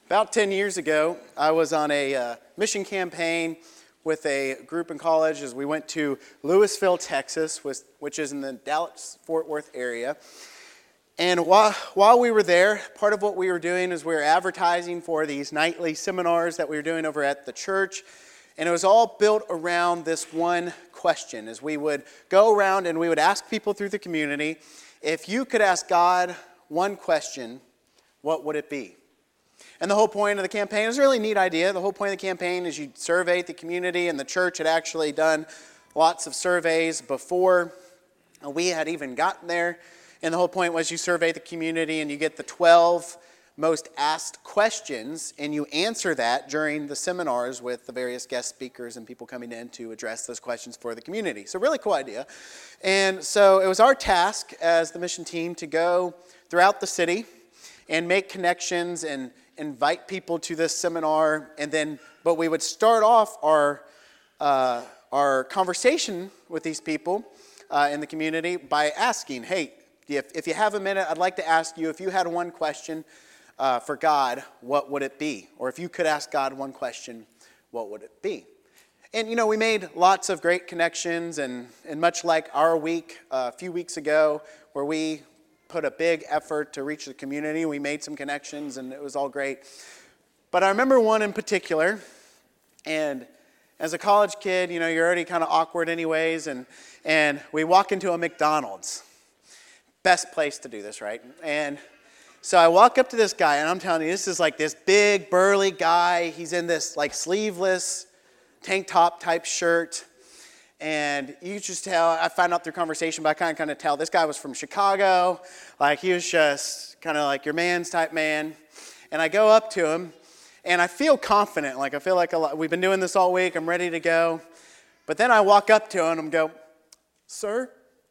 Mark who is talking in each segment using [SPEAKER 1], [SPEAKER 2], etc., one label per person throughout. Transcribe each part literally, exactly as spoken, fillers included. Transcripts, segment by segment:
[SPEAKER 1] About ten years ago, I was on a uh, mission campaign with a group in college as we went to Lewisville, Texas, which, which is in the Dallas-Fort Worth area. And while, while we were there, part of what we were doing is we were advertising for these nightly seminars that we were doing over at the church. And it was all built around this one question, as we would go around and we would ask people through the community, if you could ask God one question, what would it be? And the whole point of the campaign, it was a really neat idea. The whole point of the campaign is you survey the community, and the church had actually done lots of surveys before we had even gotten there. And the whole point was you survey the community and you get the twelve most asked questions, and you answer that during the seminars with the various guest speakers and people coming in to address those questions for the community. So really cool idea. And so it was our task as the mission team to go throughout the city and make connections and invite people to this seminar, and then, but we would start off our uh, our conversation with these people uh, in the community by asking, hey, if, if you have a minute, I'd like to ask you, if you had one question uh, for God, what would it be? Or if you could ask God one question, what would it be? And, you know, we made lots of great connections, and, and much like our week uh, a few weeks ago, where we put a big effort to reach the community. We made some connections, and it was all great. But I remember one in particular, and as a college kid, you know, you're already kind of awkward anyways, and, and we walk into a McDonald's. Best place to do this, right? And so I walk up to this guy, and I'm telling you, this is like this big, burly guy. He's in this like sleeveless tank top type shirt. And you just tell, I found out through conversation, but I kind of kind of tell, this guy was from Chicago. Like, he was just kind of like your man's type man. And I go up to him, and I feel confident. Like, I feel like a lot, we've been doing this all week. I'm ready to go. But then I walk up to him and go, sir,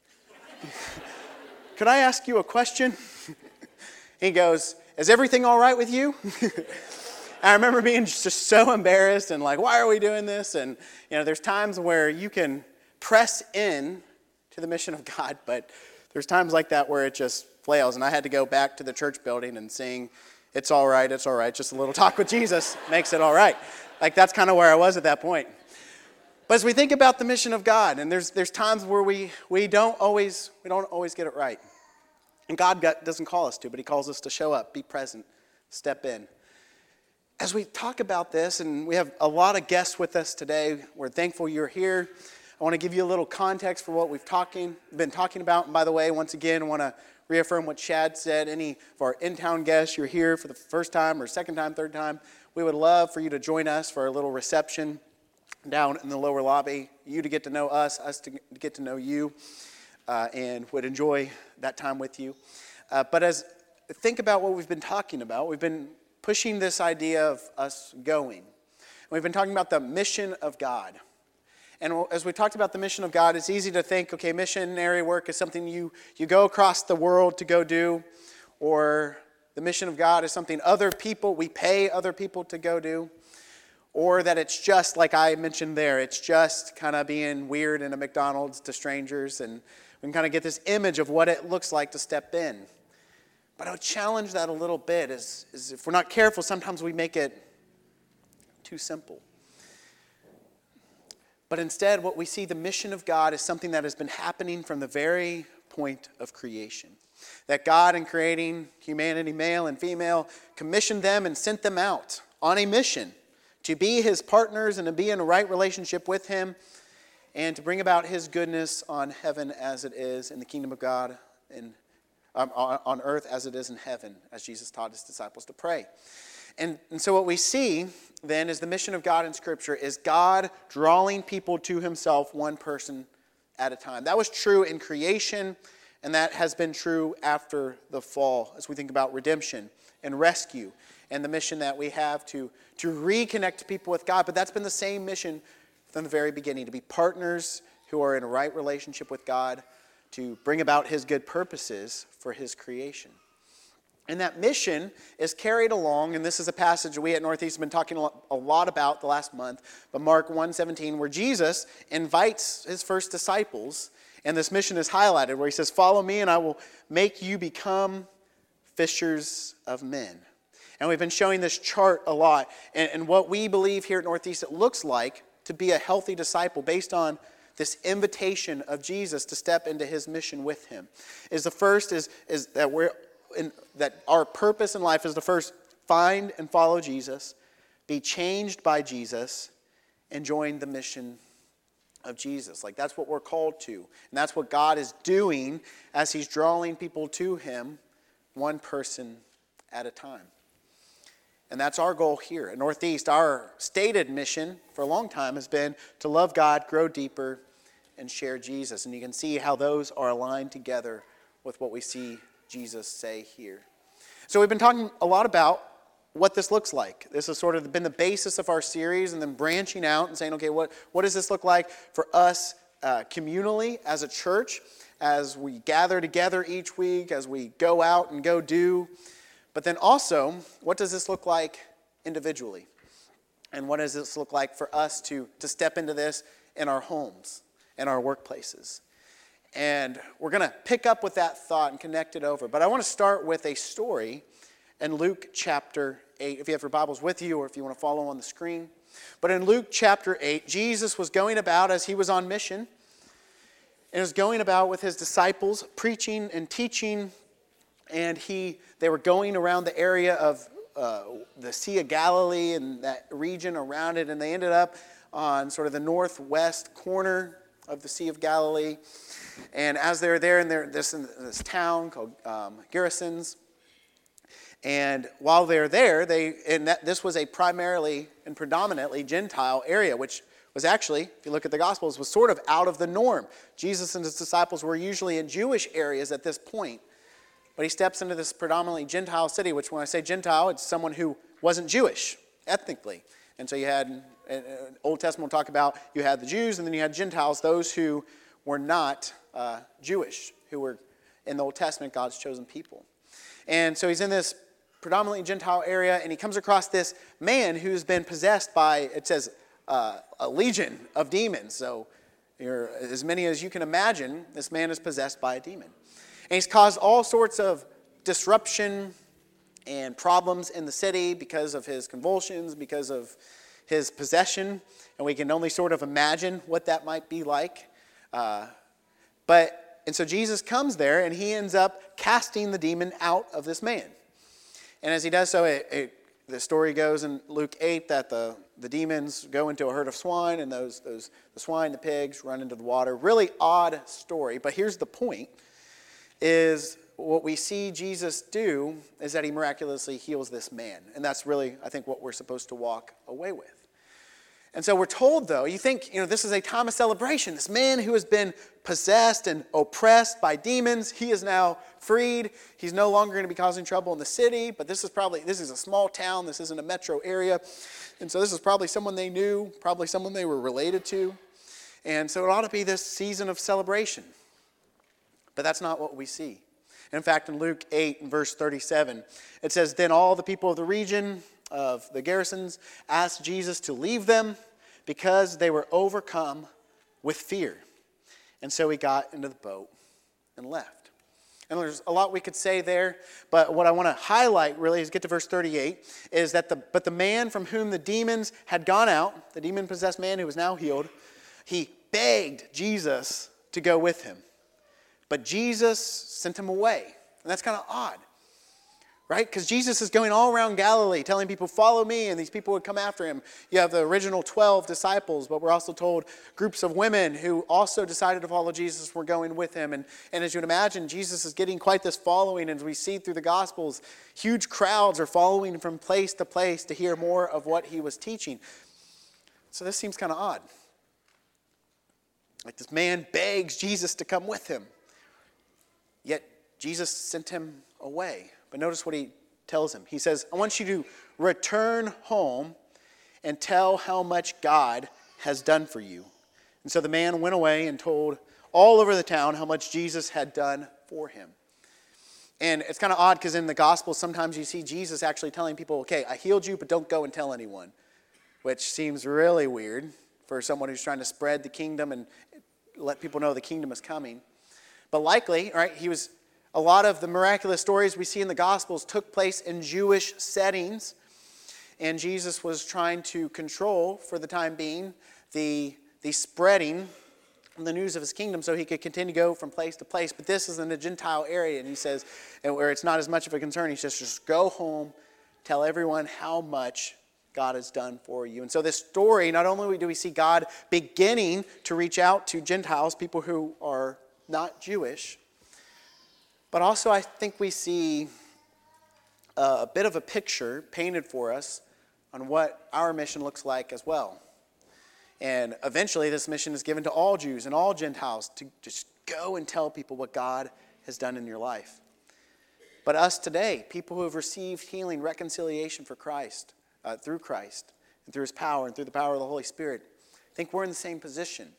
[SPEAKER 1] could I ask you a question? He goes, is everything all right with you? I remember being just so embarrassed and like, why are we doing this? And, you know, there's times where you can press in to the mission of God, but there's times like that where it just flails. And I had to go back to the church building and sing, it's all right, it's all right, just a little talk with Jesus makes it all right. Like, that's kind of where I was at that point. But as we think about the mission of God, and there's there's times where we we don't always we don't always get it right. And God got, doesn't call us to, but he calls us to show up, be present, step in. As we talk about this, and we have a lot of guests with us today, we're thankful you're here. I want to give you a little context for what we've talking, been talking about. And by the way, once again, I want to reaffirm what Chad said. Any of our in-town guests, you're here for the first time or second time, third time, we would love for you to join us for a little reception down in the lower lobby. You to get to know us, us to get to know you, uh, and would enjoy that time with you. Uh, but as think about what we've been talking about, we've been pushing this idea of us going. We've been talking about the mission of God. And as we talked about the mission of God, it's easy to think, okay, missionary work is something you, you go across the world to go do, or the mission of God is something other people, we pay other people to go do, or that it's just, like I mentioned there, it's just kind of being weird in a McDonald's to strangers, and we can kind of get this image of what it looks like to step in. But I would challenge that a little bit, is, is if we're not careful, sometimes we make it too simple. But instead, what we see, the mission of God is something that has been happening from the very point of creation. That God, in creating humanity, male and female, commissioned them and sent them out on a mission to be his partners and to be in a right relationship with him, and to bring about his goodness on heaven as it is in the kingdom of God, in Um, on earth as it is in heaven, as Jesus taught his disciples to pray. And, and so what we see then is the mission of God in Scripture is God drawing people to himself one person at a time. That was true in creation, and that has been true after the fall as we think about redemption and rescue and the mission that we have to, to reconnect people with God. But that's been the same mission from the very beginning, to be partners who are in a right relationship with God, to bring about his good purposes for his creation. And that mission is carried along, and this is a passage we at Northeast have been talking a lot about the last month, but Mark one seventeen, where Jesus invites his first disciples, and this mission is highlighted, where he says, follow me and I will make you become fishers of men. And we've been showing this chart a lot. And, and what we believe here at Northeast it looks like to be a healthy disciple based on this invitation of Jesus to step into his mission with him. Is the first is, is that we're in, that our purpose in life is to first find and follow Jesus, be changed by Jesus, and join the mission of Jesus. Like that's what we're called to. And that's what God is doing as he's drawing people to him, one person at a time. And that's our goal here at Northeast. Our stated mission for a long time has been to love God, grow deeper, and share Jesus. And you can see how those are aligned together with what we see Jesus say here. So we've been talking a lot about what this looks like. This has sort of been the basis of our series, and then branching out and saying, okay, what, what does this look like for us uh, communally as a church, as we gather together each week, as we go out and go do. But then also, what does this look like individually? And what does this look like for us to, to step into this in our homes, in our workplaces? And we're going to pick up with that thought and connect it over. But I want to start with a story in Luke chapter eight, if you have your Bibles with you or if you want to follow on the screen. But in Luke chapter eight, Jesus was going about as he was on mission, and was going about with his disciples, preaching and teaching, and he they were going around the area of uh, the Sea of Galilee and that region around it, and they ended up on sort of the northwest corner of the Sea of Galilee. And as they're there in their, this, in this town called um, Gerasenes, and while they're there, they and that, this was a primarily and predominantly Gentile area, which was actually, if you look at the Gospels, was sort of out of the norm. Jesus and his disciples were usually in Jewish areas at this point, but he steps into this predominantly Gentile city, which when I say Gentile, it's someone who wasn't Jewish ethnically. And so you had, uh, Old Testament will talk about, you had the Jews and then you had Gentiles, those who were not uh, Jewish, who were in the Old Testament God's chosen people. And so he's in this predominantly Gentile area, and he comes across this man who's been possessed by, it says, uh, a legion of demons. So you're, as many as you can imagine, this man is possessed by a demon. And he's caused all sorts of disruption and problems in the city because of his convulsions, because of his possession, and we can only sort of imagine what that might be like. Uh, but and so Jesus comes there, and he ends up casting the demon out of this man. And as he does so, it, it, the story goes in Luke eight that the, the demons go into a herd of swine, and those, those the swine, the pigs, run into the water. Really odd story, but here's the point, is what we see Jesus do is that he miraculously heals this man. And that's really, I think, what we're supposed to walk away with. And so we're told, though, you think, you know, this is a time of celebration. This man who has been possessed and oppressed by demons, he is now freed. He's no longer going to be causing trouble in the city, but this is probably, this is a small town. This isn't a metro area. And so this is probably someone they knew, probably someone they were related to. And so it ought to be this season of celebration. But that's not what we see. In fact, in Luke eight, verse thirty-seven, it says, "Then all the people of the region of the Gerasenes asked Jesus to leave them because they were overcome with fear. And so he got into the boat and left." And there's a lot we could say there, but what I want to highlight really is get to verse thirty-eight, is that the but the man from whom the demons had gone out, the demon-possessed man who was now healed, he begged Jesus to go with him. But Jesus sent him away. And that's kind of odd, right? Because Jesus is going all around Galilee telling people, follow me, and these people would come after him. You have the original twelve disciples, but we're also told groups of women who also decided to follow Jesus were going with him. And, and as you would imagine, Jesus is getting quite this following. As we see through the Gospels, huge crowds are following from place to place to hear more of what he was teaching. So this seems kind of odd. Like this man begs Jesus to come with him. Yet Jesus sent him away. But notice what he tells him. He says, I want you to return home and tell how much God has done for you. And so the man went away and told all over the town how much Jesus had done for him. And it's kind of odd because in the Gospel, sometimes you see Jesus actually telling people, okay, I healed you, but don't go and tell anyone. Which seems really weird for someone who's trying to spread the kingdom and let people know the kingdom is coming. But likely, right, he was A lot of the miraculous stories we see in the Gospels took place in Jewish settings, and Jesus was trying to control, for the time being, the, the spreading of the news of his kingdom so he could continue to go from place to place. But this is in a Gentile area, and he says, and where it's not as much of a concern, he says, just go home, tell everyone how much God has done for you. And so this story, not only do we see God beginning to reach out to Gentiles, people who are not Jewish, but also I think we see a bit of a picture painted for us on what our mission looks like as well. And eventually this mission is given to all Jews and all Gentiles to just go and tell people what God has done in your life. But us today, people who have received healing, reconciliation for Christ, uh, through Christ, and through his power, and through the power of the Holy Spirit, I think we're in the same position.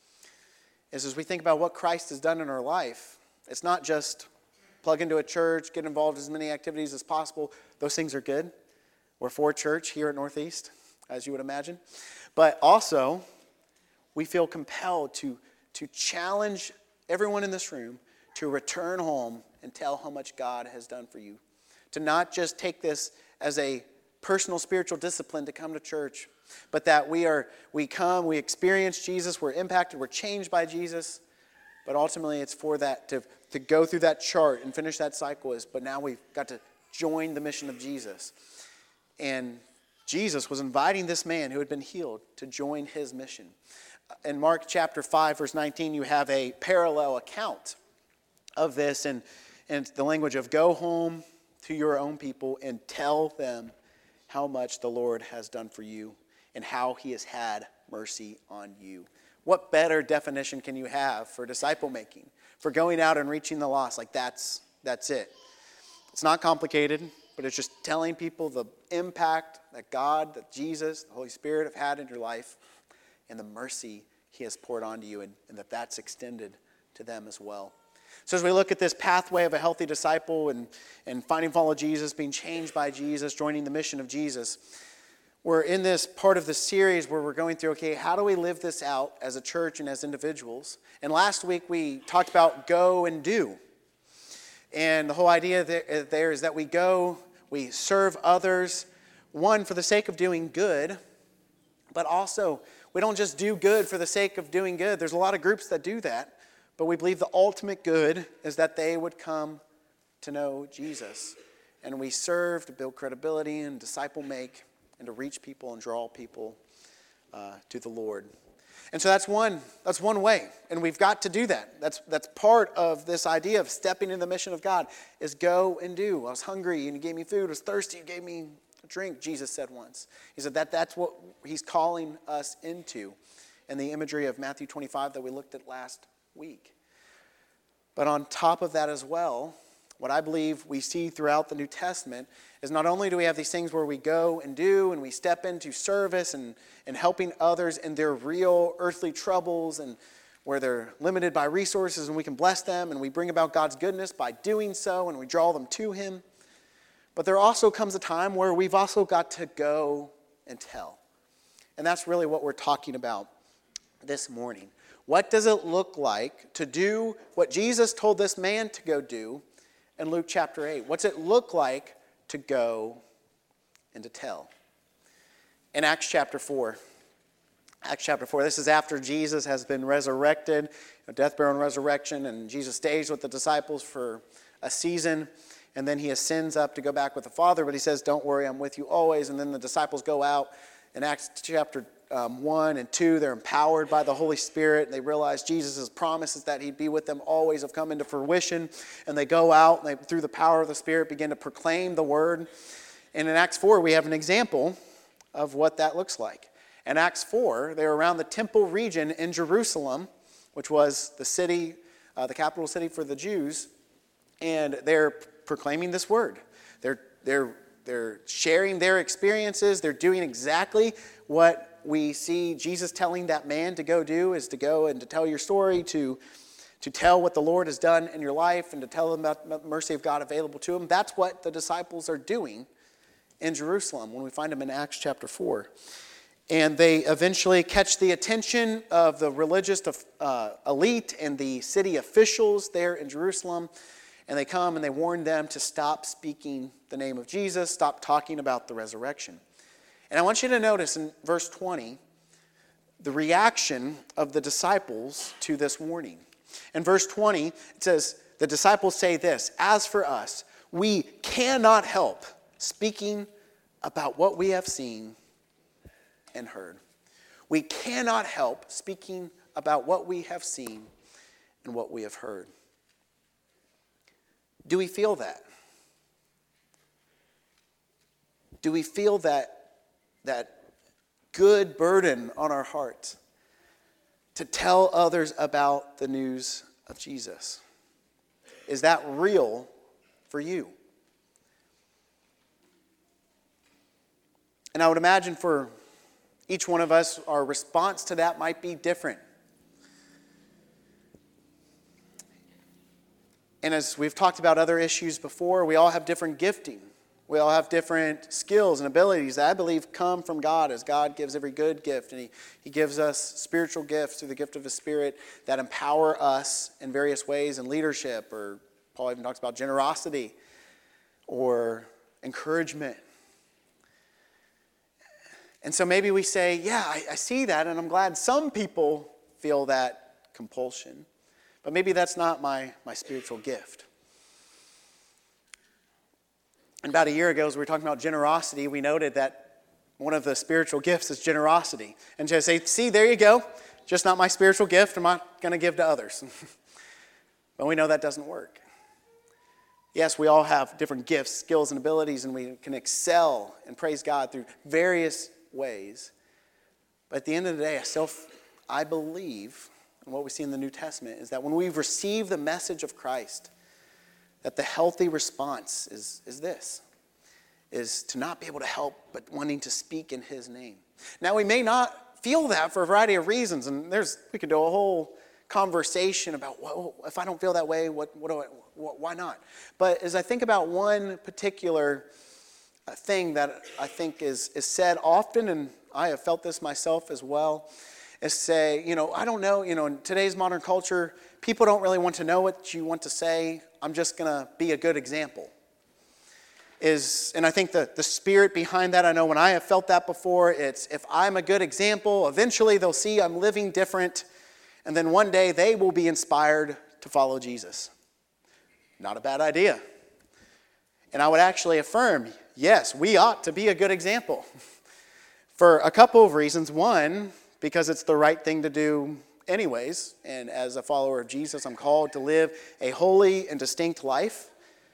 [SPEAKER 1] As, as we think about what Christ has done in our life, it's not just plug into a church, get involved in as many activities as possible. Those things are good. We're for church here at Northeast, as you would imagine. But also, we feel compelled to, to challenge everyone in this room to return home and tell how much God has done for you. To not just take this as a personal spiritual discipline to come to church, but that we are we come, we experience Jesus, we're impacted, we're changed by Jesus. But ultimately, it's for that, to, to go through that chart and finish that cycle. Is, but now we've got to join the mission of Jesus. And Jesus was inviting this man who had been healed to join his mission. In Mark chapter five, verse nineteen, you have a parallel account of this. And, and the language of go home to your own people and tell them how much the Lord has done for you and how he has had mercy on you. What better definition can you have for disciple making, for going out and reaching the lost? Like that's that's it. It's not complicated, but it's just telling people the impact that God, that Jesus, the Holy Spirit have had in your life and the mercy he has poured onto you, and, and that that's extended to them as well. So as we look at this pathway of a healthy disciple and, and finding follow Jesus, being changed by Jesus, joining the mission of Jesus, we're in this part of the series where we're going through, okay, how do we live this out as a church and as individuals? And last week we talked about go and do. And the whole idea there, there is that we go, we serve others, one, for the sake of doing good, but also we don't just do good for the sake of doing good. There's a lot of groups that do that, but we believe the ultimate good is that they would come to know Jesus. And we serve to build credibility and disciple make, and to reach people and draw people uh, to the Lord. And so that's one that's one way, and we've got to do that. That's that's part of this idea of stepping into the mission of God, is go and do. I was hungry and you gave me food. I was thirsty, you gave me a drink, Jesus said once. He said that that's what he's calling us into in the imagery of Matthew twenty-five that we looked at last week. But on top of that as well, what I believe we see throughout the New Testament is not only do we have these things where we go and do and we step into service and, and helping others in their real earthly troubles and where they're limited by resources and we can bless them and we bring about God's goodness by doing so and we draw them to him. But there also comes a time where we've also got to go and tell. And that's really what we're talking about this morning. What does it look like to do what Jesus told this man to go do in Luke chapter eight? What's it look like to go and to tell? In Acts chapter four, Acts chapter four, this is after Jesus has been resurrected, death, burial, and resurrection, and Jesus stays with the disciples for a season, and then he ascends up to go back with the Father, but he says, don't worry, I'm with you always, and then the disciples go out. In Acts chapter um, one and two, they're empowered by the Holy Spirit. They realize Jesus' promises that he'd be with them always have come into fruition. And they go out and they, through the power of the Spirit, begin to proclaim the word. And in Acts four, we have an example of what that looks like. In Acts four, they're around the temple region in Jerusalem, which was the city, uh, the capital city for the Jews. And they're proclaiming this word. They're, they're They're sharing their experiences. They're doing exactly what we see Jesus telling that man to go do, is to go and to tell your story, to, to tell what the Lord has done in your life, and to tell them about the mercy of God available to them. That's what the disciples are doing in Jerusalem when we find them in Acts chapter four. And they eventually catch the attention of the religious uh, elite and the city officials there in Jerusalem. And they come and they warn them to stop speaking the name of Jesus, stop talking about the resurrection. And I want you to notice in verse twenty, the reaction of the disciples to this warning. In verse twenty, it says, the disciples say this, "As for us, we cannot help speaking about what we have seen and heard." We cannot help speaking about what we have seen and what we have heard. Do we feel that? Do we feel that, that good burden on our hearts to tell others about the news of Jesus? Is that real for you? And I would imagine for each one of us, our response to that might be different. And as we've talked about other issues before, we all have different gifting. We all have different skills and abilities that I believe come from God, as God gives every good gift. And he, he gives us spiritual gifts through the gift of the Spirit that empower us in various ways in leadership, or Paul even talks about generosity or encouragement. And so maybe we say, yeah, I, I see that, and I'm glad some people feel that compulsion. But maybe that's not my, my spiritual gift. And about a year ago, as we were talking about generosity, we noted that one of the spiritual gifts is generosity. And just say, see, there you go. Just not my spiritual gift. I'm not going to give to others. But we know that doesn't work. Yes, we all have different gifts, skills, and abilities, and we can excel and praise God through various ways. But at the end of the day, I still, I believe, and what we see in the New Testament is that when we've received the message of Christ, that the healthy response is, is this, is to not be able to help but wanting to speak in his name. Now, we may not feel that for a variety of reasons, and there's we could do a whole conversation about, well, if I don't feel that way, what, what do I, what, why not? But as I think about one particular thing that I think is, is said often, and I have felt this myself as well, is say, you know, I don't know, you know, in today's modern culture, people don't really want to know what you want to say. I'm just going to be a good example. Is, and I think the, the spirit behind that, I know when I have felt that before, it's if I'm a good example, eventually they'll see I'm living different, and then one day they will be inspired to follow Jesus. Not a bad idea. And I would actually affirm, yes, we ought to be a good example. For a couple of reasons. One, because it's the right thing to do anyways. And as a follower of Jesus, I'm called to live a holy and distinct life.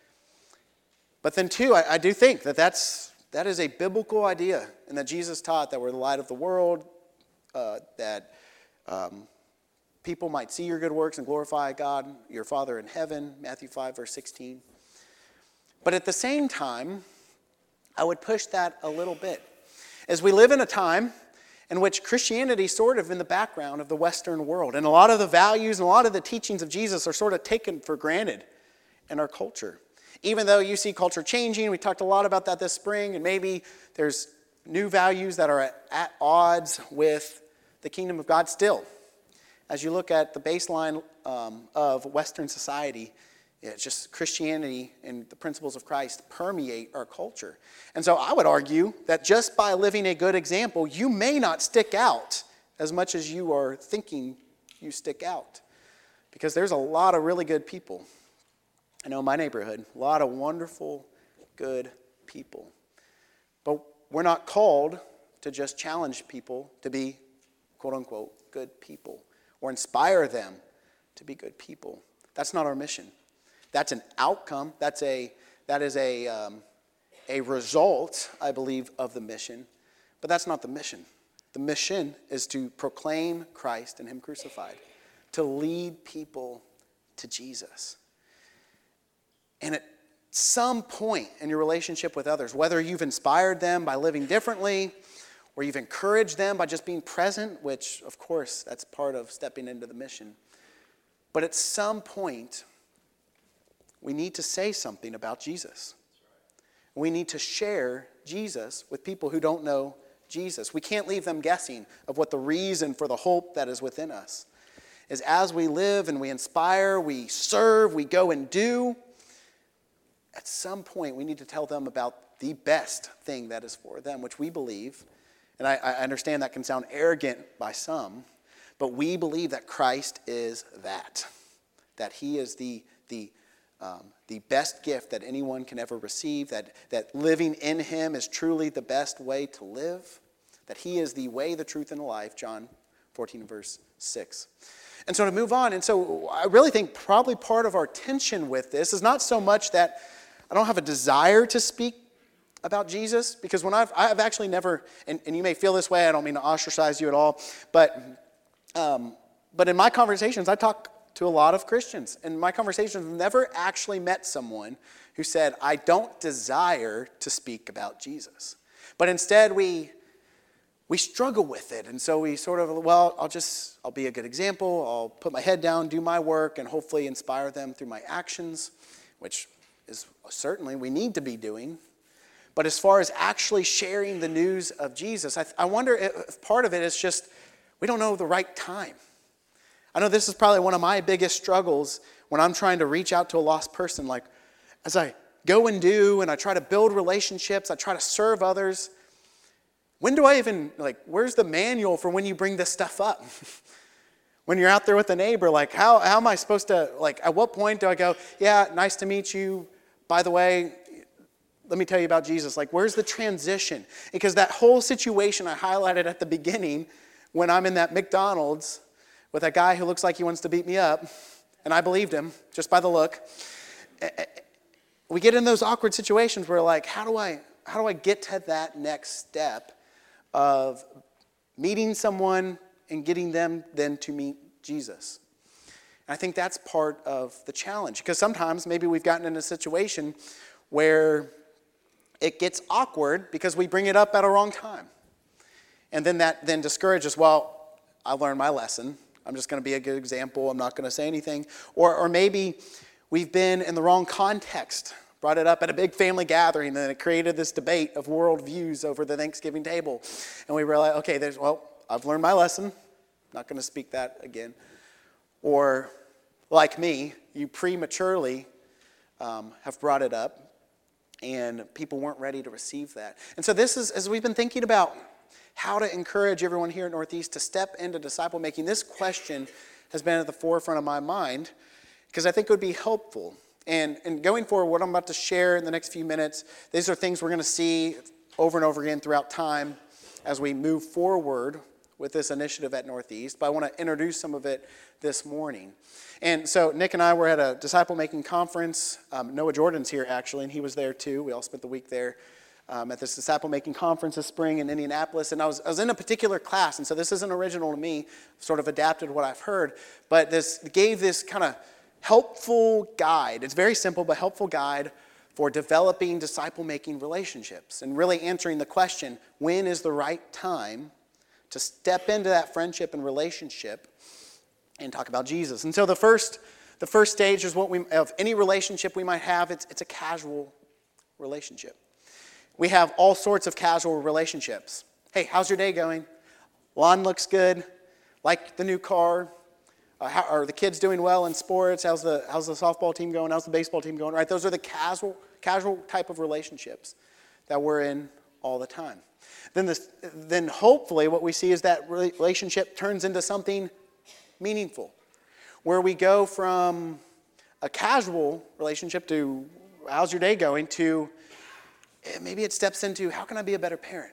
[SPEAKER 1] But then two, I, I do think that that's, that is a biblical idea, and that Jesus taught that we're the light of the world, uh, that um, people might see your good works and glorify God, your Father in heaven, Matthew five, verse sixteen. But at the same time, I would push that a little bit. As we live in a time in which Christianity is sort of in the background of the Western world, and a lot of the values and a lot of the teachings of Jesus are sort of taken for granted in our culture. Even though you see culture changing, we talked a lot about that this spring, and maybe there's new values that are at, at odds with the kingdom of God still. As you look at the baseline um, of Western society, it's just Christianity and the principles of Christ permeate our culture. And so I would argue that just by living a good example, you may not stick out as much as you are thinking you stick out. Because there's a lot of really good people. I know in my neighborhood, a lot of wonderful, good people. But we're not called to just challenge people to be, quote unquote, good people, or inspire them to be good people. That's not our mission. That's an outcome. That's a that is a um, a result, I believe, of the mission. But that's not the mission. The mission is to proclaim Christ and Him crucified, to lead people to Jesus. And at some point in your relationship with others, whether you've inspired them by living differently, or you've encouraged them by just being present, which, of course, that's part of stepping into the mission. But at some point, we need to say something about Jesus. We need to share Jesus with people who don't know Jesus. We can't leave them guessing of what the reason for the hope that is within us is. As we live and we inspire, we serve, we go and do, at some point we need to tell them about the best thing that is for them, which we believe. And I, I understand that can sound arrogant by some, but we believe that Christ is that. That he is the, the, um, the best gift that anyone can ever receive, that, that living in him is truly the best way to live, that he is the way, the truth, and the life, John fourteen, verse six. And so to move on, and so I really think probably part of our tension with this is not so much that I don't have a desire to speak about Jesus, because when I've, I've actually never, and, and you may feel this way, I don't mean to ostracize you at all, but um, but in my conversations, I talk to a lot of Christians, and my conversations have never actually met someone who said, I don't desire to speak about Jesus. But instead, we we struggle with it, and so we sort of, well, I'll just, I'll be a good example, I'll put my head down, do my work, and hopefully inspire them through my actions, which is certainly we need to be doing. But as far as actually sharing the news of Jesus, I, I wonder if part of it is just we don't know the right time. I know this is probably one of my biggest struggles when I'm trying to reach out to a lost person. Like, as I go and do, and I try to build relationships, I try to serve others, when do I even, like, where's the manual for when you bring this stuff up? When you're out there with a neighbor, like, how, how am I supposed to, like, at what point do I go, yeah, nice to meet you, by the way, let me tell you about Jesus. Like, where's the transition? Because that whole situation I highlighted at the beginning, when I'm in that McDonald's with a guy who looks like he wants to beat me up, and I believed him just by the look, we get in those awkward situations where, like, how do I, how do I get to that next step of meeting someone and getting them then to meet Jesus? And I think that's part of the challenge, because sometimes maybe we've gotten in a situation where it gets awkward because we bring it up at a wrong time. And then that then discourages, well, I learned my lesson. I'm just going to be a good example. I'm not going to say anything. Or, or maybe we've been in the wrong context, brought it up at a big family gathering, and it created this debate of worldviews over the Thanksgiving table. And we realize, okay, there's, well, I've learned my lesson. Not going to speak that again. Or, like me, you prematurely um, have brought it up, and people weren't ready to receive that. And so this is, as we've been thinking about how to encourage everyone here at Northeast to step into disciple making, this question has been at the forefront of my mind, because I think it would be helpful. And, and going forward, what I'm about to share in the next few minutes, these are things we're going to see over and over again throughout time as we move forward with this initiative at Northeast. But I want to introduce some of it this morning. And so Nick and I were at a disciple-making conference. Um, Noah Jordan's here, actually, and he was there too. We all spent the week there um, at this disciple-making conference this spring in Indianapolis. And I was, I was in a particular class, and so this isn't original to me, sort of adapted what I've heard. But this gave this kind of helpful guide. It's very simple, but helpful guide for developing disciple-making relationships and really answering the question, when is the right time to step into that friendship and relationship and talk about Jesus. And so the first, the first stage is what we of any relationship we might have. It's it's a casual relationship. We have all sorts of casual relationships. Hey, how's your day going? Lawn looks good. Like the new car. Uh, how, are the kids doing well in sports? How's the how's the softball team going? How's the baseball team going? Right? Those are the casual casual type of relationships that we're in all the time. Then this, then hopefully what we see is that relationship turns into something meaningful, where we go from a casual relationship to how's your day going to maybe it steps into how can I be a better parent?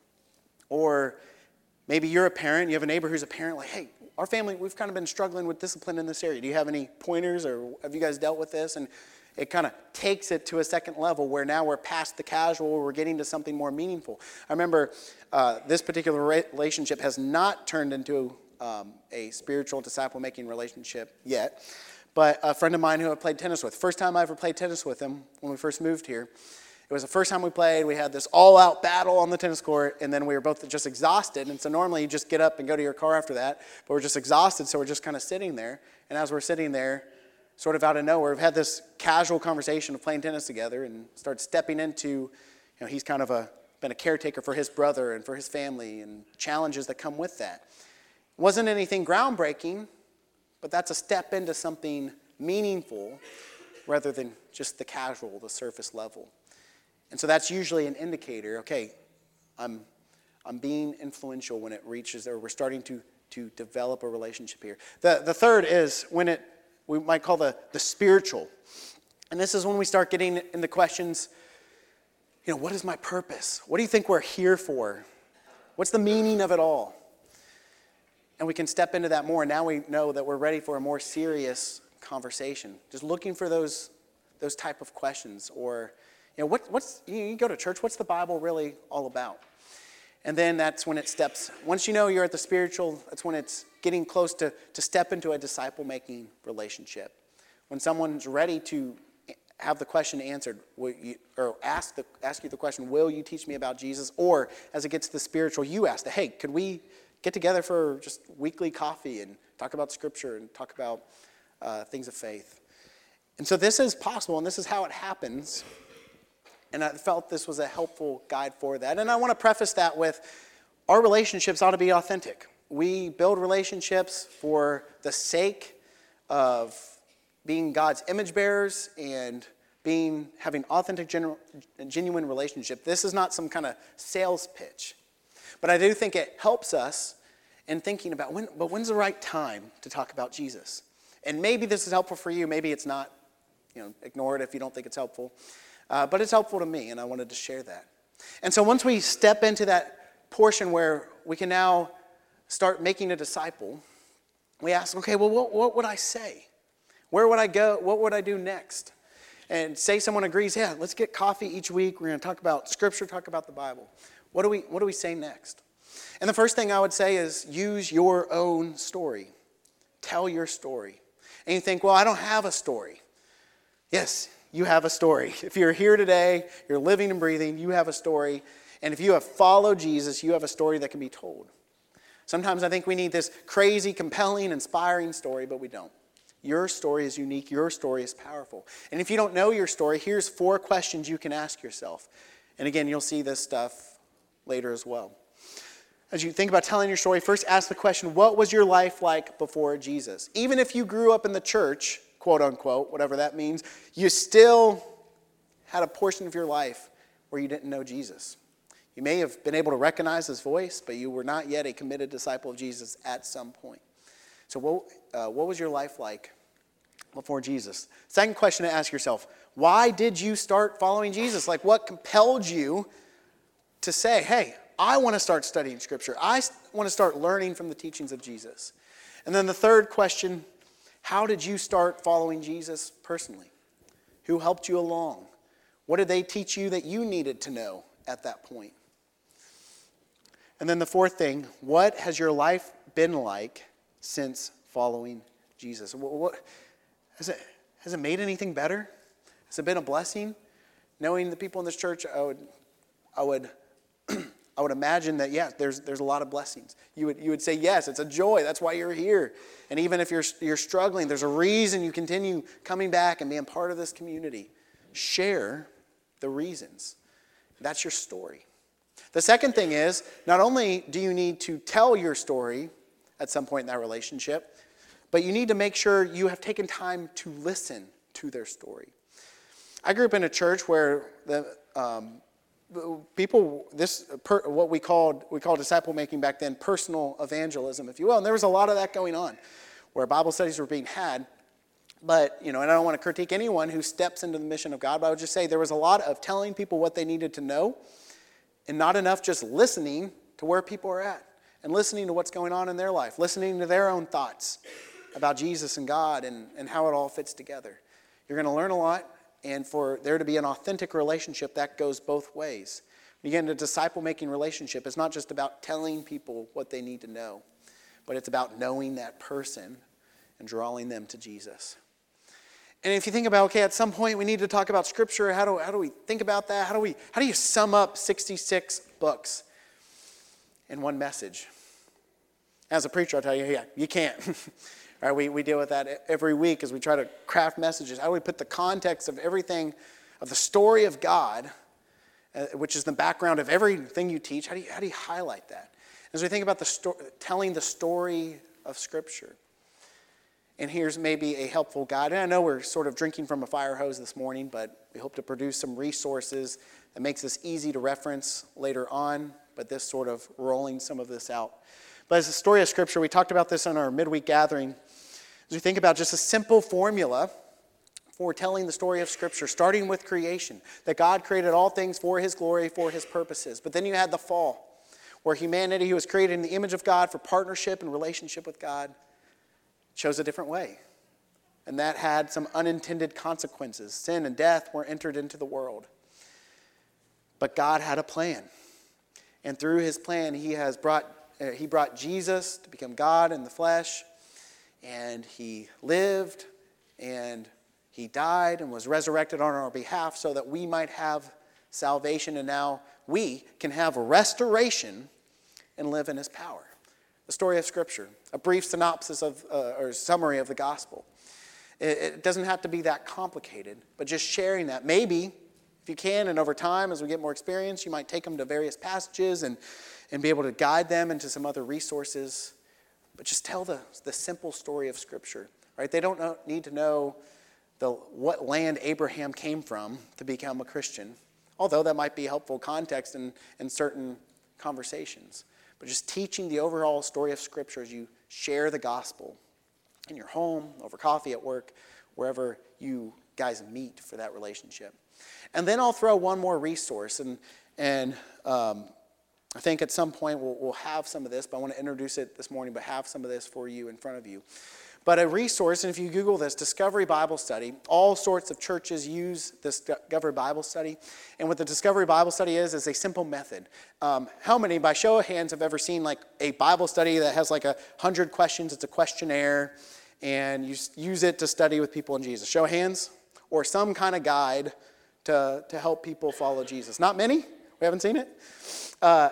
[SPEAKER 1] Or maybe you're a parent, you have a neighbor who's a parent, like, hey, our family, we've kind of been struggling with discipline in this area. Do you have any pointers, or have you guys dealt with this? And it kind of takes it to a second level where now we're past the casual, we're getting to something more meaningful. I remember uh, this particular relationship has not turned into Um, a spiritual disciple-making relationship yet. But a friend of mine who I played tennis with, first time I ever played tennis with him when we first moved here, it was the first time we played. We had this all-out battle on the tennis court, and then we were both just exhausted. And so normally you just get up and go to your car after that, but we're just exhausted, so we're just kind of sitting there. And as we're sitting there, sort of out of nowhere, we've had this casual conversation of playing tennis together and start stepping into, you know, he's kind of a been a caretaker for his brother and for his family and challenges that come with that. Wasn't anything groundbreaking, but that's a step into something meaningful rather than just the casual, the surface level. And so that's usually an indicator, okay, I'm I'm being influential when it reaches, or we're starting to, to develop a relationship here. The the third is when it, we might call the, the spiritual. And this is when we start getting into questions, you know, what is my purpose? What do you think we're here for? What's the meaning of it all? And we can step into that more. Now we know that we're ready for a more serious conversation. Just looking for those those type of questions. Or, you know, what, what's you, you go to church, what's the Bible really all about? And then that's when it steps, once you know you're at the spiritual, that's when it's getting close to, to step into a disciple-making relationship. When someone's ready to have the question answered, will you, or ask the ask you the question, will you teach me about Jesus? Or as it gets to the spiritual, you ask, hey, could we get together for just weekly coffee and talk about Scripture and talk about uh, things of faith? And so this is possible, and this is how it happens. And I felt this was a helpful guide for that. And I want to preface that with our relationships ought to be authentic. We build relationships for the sake of being God's image bearers and being having authentic, genu- genuine relationship. This is not some kind of sales pitch. But I do think it helps us in thinking about, when, but when's the right time to talk about Jesus? And maybe this is helpful for you. Maybe it's not. You know, ignore it if you don't think it's helpful. Uh, but it's helpful to me, and I wanted to share that. And so once we step into that portion where we can now start making a disciple, we ask, okay, well, what, what would I say? Where would I go? What would I do next? And say someone agrees, yeah, let's get coffee each week. We're going to talk about Scripture, talk about the Bible. What do we, what do we say next? And the first thing I would say is use your own story. Tell your story. And you think, well, I don't have a story. Yes, you have a story. If you're here today, you're living and breathing, you have a story. And if you have followed Jesus, you have a story that can be told. Sometimes I think we need this crazy, compelling, inspiring story, but we don't. Your story is unique. Your story is powerful. And if you don't know your story, here's four questions you can ask yourself. And again, you'll see this stuff later as well. As you think about telling your story, first ask the question, what was your life like before Jesus? Even if you grew up in the church, quote unquote, whatever that means, you still had a portion of your life where you didn't know Jesus. You may have been able to recognize his voice, but you were not yet a committed disciple of Jesus at some point. So what, uh, what was your life like before Jesus? Second question to ask yourself, why did you start following Jesus? Like, what compelled you to say, hey, I want to start studying Scripture. I want to start learning from the teachings of Jesus. And then the third question, how did you start following Jesus personally? Who helped you along? What did they teach you that you needed to know at that point? And then the fourth thing, what has your life been like since following Jesus? What, what, has it, has it made anything better? Has it been a blessing? Knowing the people in this church, I would, I would, I would imagine that, yeah, there's there's a lot of blessings. You would you would say, yes, it's a joy. That's why you're here. And even if you're you're struggling, there's a reason you continue coming back and being part of this community. Share the reasons. That's your story. The second thing is, not only do you need to tell your story at some point in that relationship, but you need to make sure you have taken time to listen to their story. I grew up in a church where the um, people, this per, what we called we called disciple making back then, personal evangelism, if you will, and there was a lot of that going on, where Bible studies were being had. But you know, and I don't want to critique anyone who steps into the mission of God, but I would just say there was a lot of telling people what they needed to know, and not enough just listening to where people are at and listening to what's going on in their life, listening to their own thoughts about Jesus and God and, and how it all fits together. You're going to learn a lot. And for there to be an authentic relationship, that goes both ways. When you get into a disciple-making relationship, it's not just about telling people what they need to know, but it's about knowing that person and drawing them to Jesus. And if you think about, okay, at some point we need to talk about Scripture, how do, how do we think about that? How do we how do you sum up sixty-six books in one message? As a preacher, I'll tell you, yeah, you can't. Right, we, we deal with that every week as we try to craft messages. How do we put the context of everything, of the story of God, uh, which is the background of everything you teach, how do you, how do you highlight that? As we think about the sto- telling the story of Scripture, And here's maybe a helpful guide. And I know we're sort of drinking from a fire hose this morning, but we hope to produce some resources that makes this easy to reference later on, but this sort of rolling some of this out. But as a story of Scripture, we talked about this on our midweek gathering. As we think about just a simple formula for telling the story of Scripture, starting with creation, that God created all things for his glory, for his purposes. But then you had the fall, where humanity, who was created in the image of God for partnership and relationship with God, chose a different way. And that had some unintended consequences. Sin and death were entered into the world. But God had a plan. And through his plan, he has brought uh, he brought Jesus to become God in the flesh. And he lived, and he died, and was resurrected on our behalf so that we might have salvation. And now we can have restoration and live in his power. The story of Scripture, a brief synopsis of uh, or summary of the gospel. It, it doesn't have to be that complicated, but just sharing that. Maybe, if you can, and over time, as we get more experience, you might take them to various passages and, and be able to guide them into some other resources. But just tell the, the simple story of Scripture. Right? They don't know, need to know the, what land Abraham came from to become a Christian, although that might be helpful context in, in certain conversations. But just teaching the overall story of Scripture as you share the gospel in your home, over coffee, at work, wherever you guys meet for that relationship. And then I'll throw one more resource, and and um, I think at some point we'll, we'll have some of this, but I want to introduce it this morning, but have some of this for you in front of you. But a resource, and if you Google this, Discovery Bible Study, all sorts of churches use this Discovery Bible Study. And what the Discovery Bible Study is, is a simple method. Um, how many, by show of hands, have ever seen like a Bible study that has like a hundred questions? It's a questionnaire, and you use it to study with people in Jesus. Show of hands? Or some kind of guide to, to help people follow Jesus. Not many? We haven't seen it? Uh,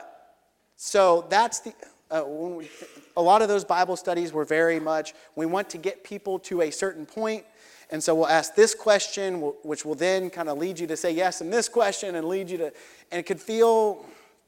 [SPEAKER 1] so that's the... Uh, when we, a lot of those Bible studies were very much, we want to get people to a certain point, and so we'll ask this question, which will then kind of lead you to say yes, and this question, and lead you to, and it could feel,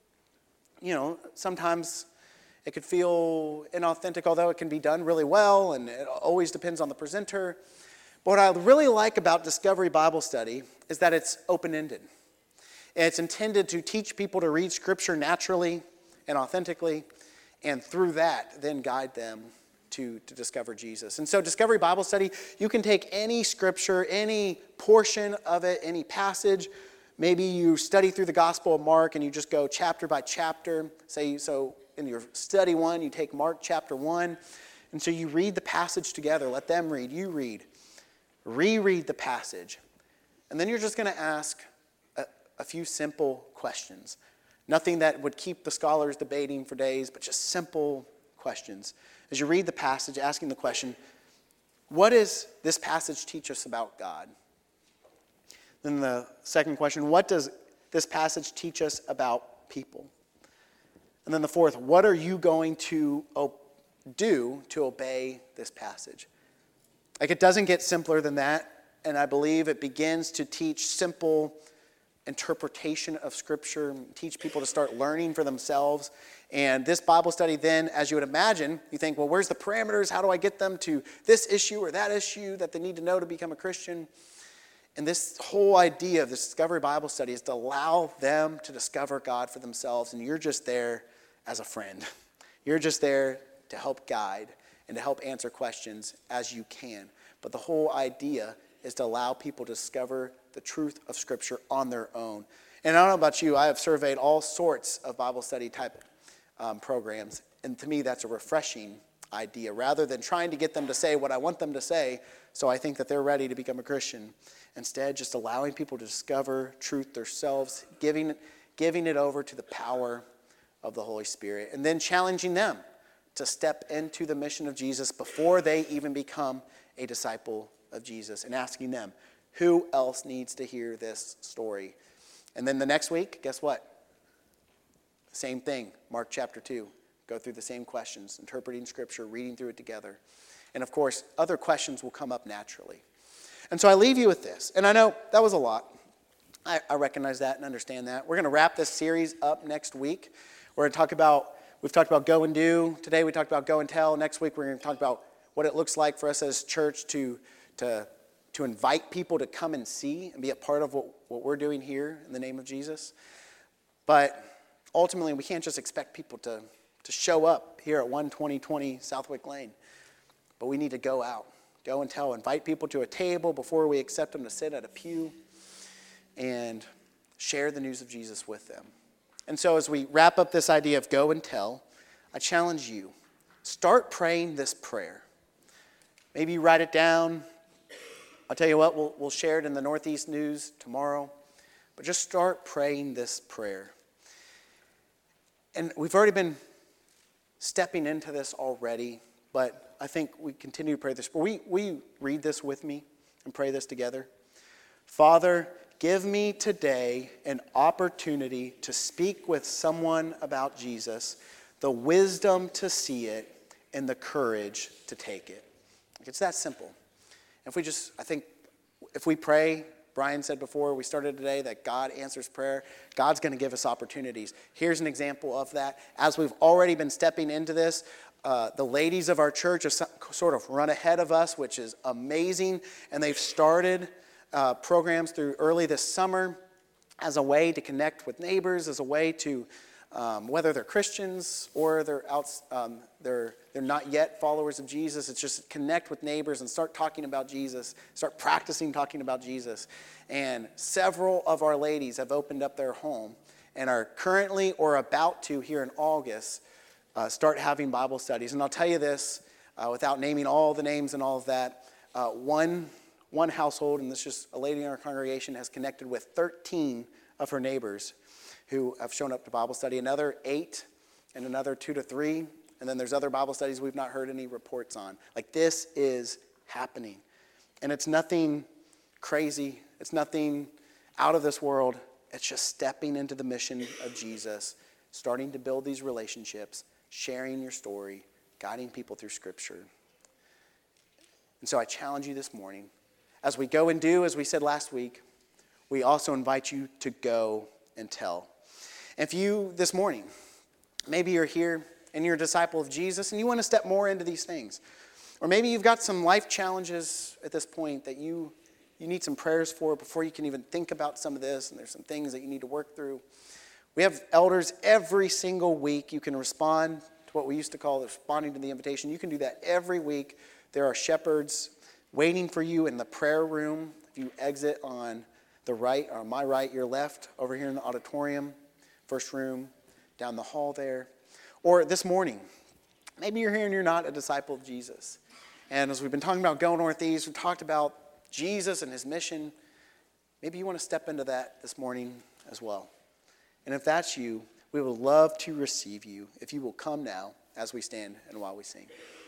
[SPEAKER 1] you know, sometimes it could feel inauthentic, although it can be done really well, and it always depends on the presenter. But what I really like about Discovery Bible Study is that it's open-ended. And it's intended to teach people to read Scripture naturally and authentically, and through that, then guide them to, to discover Jesus. And so Discovery Bible Study, you can take any scripture, any portion of it, any passage. Maybe you study through the Gospel of Mark and you just go chapter by chapter. Say, so in your study one, you take Mark chapter one. And so you read the passage together. Let them read. You read. Reread the passage. And then you're just going to ask a, a few simple questions. Nothing that would keep the scholars debating for days, but just simple questions. As you read the passage, asking the question, what does this passage teach us about God? Then the second question, what does this passage teach us about people? And then the fourth, what are you going to do to obey this passage? Like, it doesn't get simpler than that, and I believe it begins to teach simple interpretation of Scripture, teach people to start learning for themselves. And this Bible study then, as you would imagine, you think, well, where's the parameters? How do I get them to this issue or that issue that they need to know to become a Christian? And this whole idea of the Discovery Bible Study is to allow them to discover God for themselves, and you're just there as a friend. You're just there to help guide and to help answer questions as you can. But the whole idea is to allow people to discover the truth of Scripture on their own. And I don't know about you, I have surveyed all sorts of Bible study type um, programs, and to me that's a refreshing idea. Rather than trying to get them to say what I want them to say, so I think that they're ready to become a Christian, instead just allowing people to discover truth themselves, giving, giving it over to the power of the Holy Spirit, and then challenging them to step into the mission of Jesus before they even become a disciple of Jesus, and asking them, who else needs to hear this story? And then the next week, guess what? Same thing, Mark chapter two. Go through the same questions, interpreting Scripture, reading through it together. And of course, other questions will come up naturally. And so I leave you with this. And I know that was a lot. I, I recognize that and understand that. We're going to wrap this series up next week. We're going to talk about, we've talked about go and do. Today we talked about go and tell. Next week we're going to talk about what it looks like for us as church to, to, to invite people to come and see and be a part of what, what we're doing here in the name of Jesus. But ultimately, we can't just expect people to, to show up here at one twenty twenty Southwick Lane. But we need to go out, go and tell, invite people to a table before we accept them to sit at a pew, and share the news of Jesus with them. And so as we wrap up this idea of go and tell, I challenge you, start praying this prayer. Maybe you write it down. I'll tell you what, we'll, we'll share it in the Northeast News tomorrow. But just start praying this prayer. And we've already been stepping into this already, but I think we continue to pray this. Will we, will you read this with me and pray this together? Father, give me today an opportunity to speak with someone about Jesus, the wisdom to see it, and the courage to take it. It's that simple. If we just, I think, if we pray, Brian said before we started today that God answers prayer. God's going to give us opportunities. Here's an example of that. As we've already been stepping into this, uh, the ladies of our church have sort of run ahead of us, which is amazing. And they've started uh, programs through early this summer as a way to connect with neighbors, as a way to, um, whether they're Christians or they're out, um, they're they're not yet followers of Jesus. It's just connect with neighbors and start talking about Jesus, start practicing talking about Jesus. And several of our ladies have opened up their home and are currently or about to here in August uh, start having Bible studies. And I'll tell you this, uh, without naming all the names and all of that, uh, one one household, and this is just a lady in our congregation, has connected with thirteen of her neighbors who have shown up to Bible study, another eight and another two to three. And then there's other Bible studies we've not heard any reports on. Like, this is happening. And it's nothing crazy. It's nothing out of this world. It's just stepping into the mission of Jesus, starting to build these relationships, sharing your story, guiding people through Scripture. And so I challenge you this morning, as we go and do, as we said last week, we also invite you to go and tell. If you, this morning, maybe you're here and you're a disciple of Jesus and you want to step more into these things. Or maybe you've got some life challenges at this point that you, you need some prayers for before you can even think about some of this, and there's some things that you need to work through. We have elders every single week. You can respond to what we used to call responding to the invitation. You can do that every week. There are shepherds waiting for you in the prayer room. If you exit on the right, or on my right, your left, over here in the auditorium, first room, down the hall there. Or this morning, maybe you're here and you're not a disciple of Jesus. And as we've been talking about Go Northeast, we've talked about Jesus and his mission. Maybe you want to step into that this morning as well. And if that's you, we would love to receive you if you will come now as we stand and while we sing.